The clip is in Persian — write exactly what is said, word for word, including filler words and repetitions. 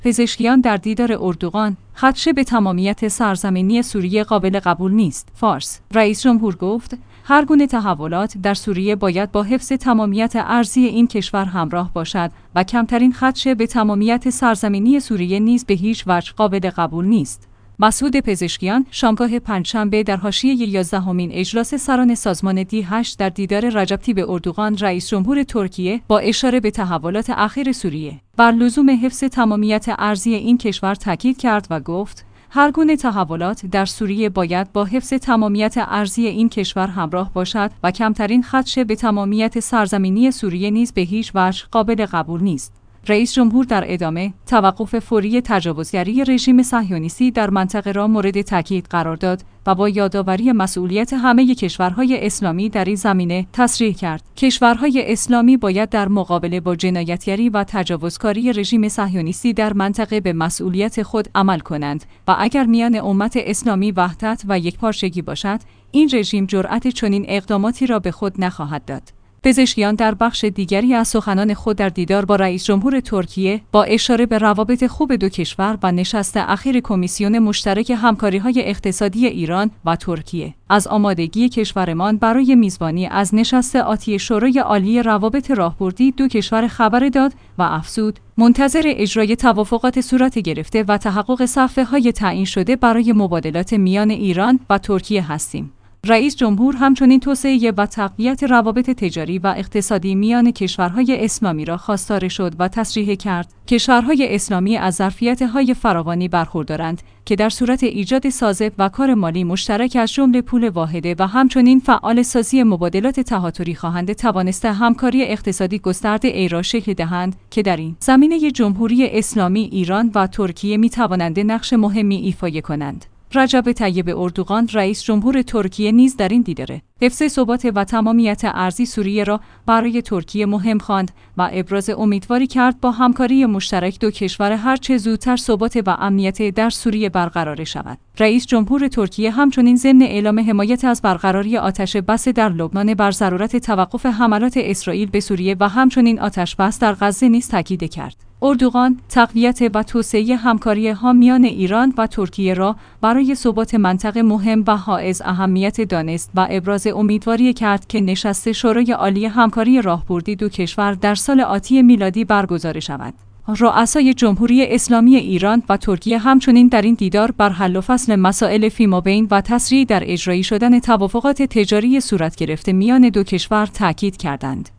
پزشکیان در دیدار اردوغان: خدشه به تمامیت سرزمینی سوریه قابل قبول نیست. فارس: رئیس جمهور گفت هر گونه تحولات در سوریه باید با حفظ تمامیت ارضی این کشور همراه باشد و کمترین خدشه به تمامیت سرزمینی سوریه نیز به هیچ وجه قابل قبول نیست. مسعود پزشکیان شامگاه پنجشنبه در حاشیه یازدهمین اجلاس سران سازمان دی هشت در دیدار رجب طیب اردوغان رئیس جمهور ترکیه با اشاره به تحولات اخیر سوریه بر لزوم حفظ تمامیت ارضی این کشور تاکید کرد و گفت هر گونه تحولات در سوریه باید با حفظ تمامیت ارضی این کشور همراه باشد و کمترین خدشه به تمامیت سرزمینی سوریه نیز به هیچ وجه قابل قبول نیست. رئیس جمهور در ادامه توقف فوری تجاوزگری رژیم صهیونیستی در منطقه را مورد تاکید قرار داد و با یادآوری مسئولیت همه کشورهای اسلامی در این زمینه تصریح کرد. کشورهای اسلامی باید در مقابله با جنایتگری و تجاوزکاری رژیم صهیونیستی در منطقه به مسئولیت خود عمل کنند و اگر میان امت اسلامی وحدت و یکپارچگی باشد، این رژیم جرأت چنین اقداماتی را به خود نخواهد داد. پزشکیان در بخش دیگری از سخنان خود در دیدار با رئیس جمهور ترکیه با اشاره به روابط خوب دو کشور و نشست اخیر کمیسیون مشترک همکاری‌های اقتصادی ایران و ترکیه از آمادگی کشورمان برای میزبانی از نشست آتی شورای عالی روابط راهبردی دو کشور خبر داد و افزود منتظر اجرای توافقات صورت گرفته و تحقق صفحه‌های تعیین شده برای مبادلات میان ایران و ترکیه هستیم. رئیس جمهور همچنین توسعه و تقویت روابط تجاری و اقتصادی میان کشورهای اسلامی را خواستار شد و تصریح کرد کشورهای اسلامی از ظرفیت‌های فراوانی برخوردارند که در صورت ایجاد سازه و کار مالی مشترک از جمله پول واحده و همچنین فعال سازی مبادلات تهاتری خواهند توانسته همکاری اقتصادی گسترده ای را شکل دهند که در این زمینه جمهوری اسلامی ایران و ترکیه می‌توانند نقش مهمی ایفا کنند. رجب طیب اردوغان رئیس جمهور ترکیه نیز در این دیدار حفظ ثبات و تمامیت ارضی سوریه را برای ترکیه مهم خواند و ابراز امیدواری کرد با همکاری مشترک دو کشور هر چه زودتر ثبات و امنیت در سوریه برقرار شود. رئیس جمهور ترکیه همچنین ضمن اعلام حمایت از برقراری آتش بس در لبنان بر ضرورت توقف حملات اسرائیل به سوریه و همچنین آتش بس در غزه نیز تاکید کرد. اردوغان تقویت و توسعه همکاری ها میان ایران و ترکیه را برای ثبات منطقه مهم و حائز اهمیت دانست و ابراز امیدواری کرد که نشست شورای عالی همکاری راهبردی دو کشور در سال آتی میلادی برگزار شود. رؤسای جمهوری اسلامی ایران و ترکیه همچنین در این دیدار بر حل و فصل مسائل فیمابین و تسریع در اجرایی شدن توافقات تجاری صورت گرفته میان دو کشور تاکید کردند.